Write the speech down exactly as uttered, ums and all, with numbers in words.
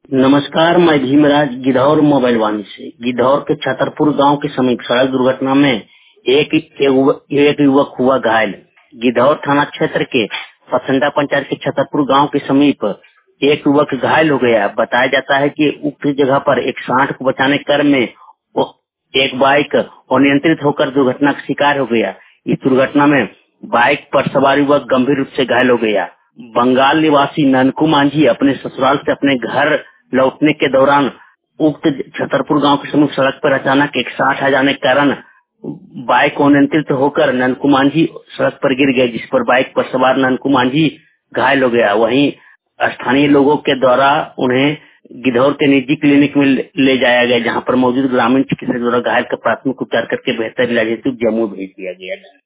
नमस्कार, मैं भीमराज गिद्धौर मोबाइल वाणी से। गिद्धौर के छतरपुर गांव के समीप सड़क दुर्घटना में एक एक युवक हुआ घायल। गिद्धौर थाना क्षेत्र के पसंदा पंचायत के छतरपुर गांव के समीप एक युवक घायल हो गया। बताया जाता है कि उक्त जगह पर एक सांड को बचाने क्रम में वो एक बाइक अनियंत्रित होकर दुर्घटना का शिकार हो गया। इस दुर्घटना में बाइक पर सवार युवक गंभीर रूप से घायल हो गया। बंगाल निवासी ननकू मांझी अपने ससुराल से अपने घर लौटने के दौरान उक्त छतरपुर गांव के समीप सड़क पर अचानक एक साठ आ जाने के कारण बाइक अनियंत्रित होकर ननकू मांझी सड़क पर गिर गए, जिस पर बाइक पर सवार ननकू मांझी घायल हो गया। वहीं स्थानीय लोगों के द्वारा उन्हें गिद्धौर के निजी क्लिनिक में ले जाया गया, जहां पर मौजूद ग्रामीण चिकित्सक द्वारा घायल का प्राथमिक उपचार करके बेहतर इलाज हेतु जम्मू भेज दिया गया।